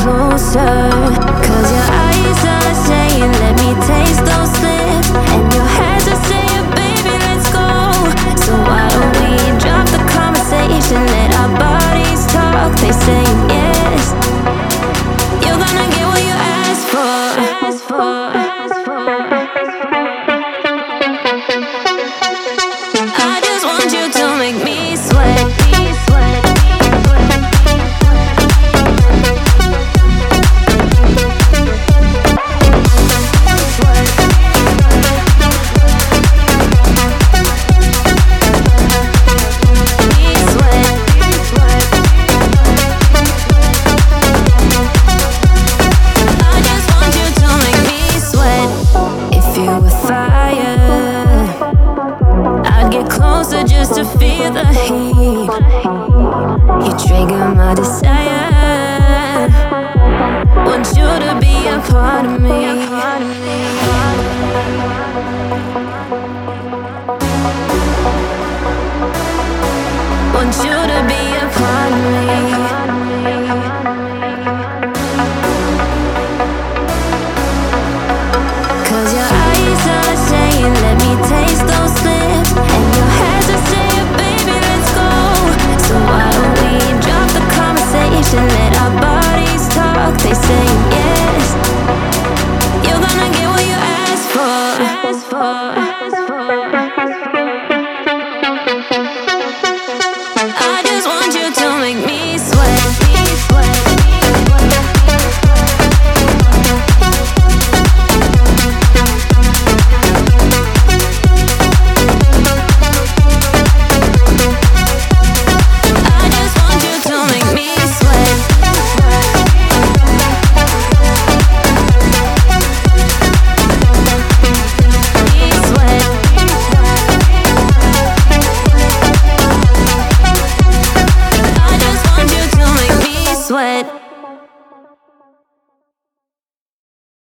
closer. 'Cause your eyes are saying, let me taste those lips, and your hands are saying, baby, let's go. So why don't we drop the conversation, let our bodies talk? They say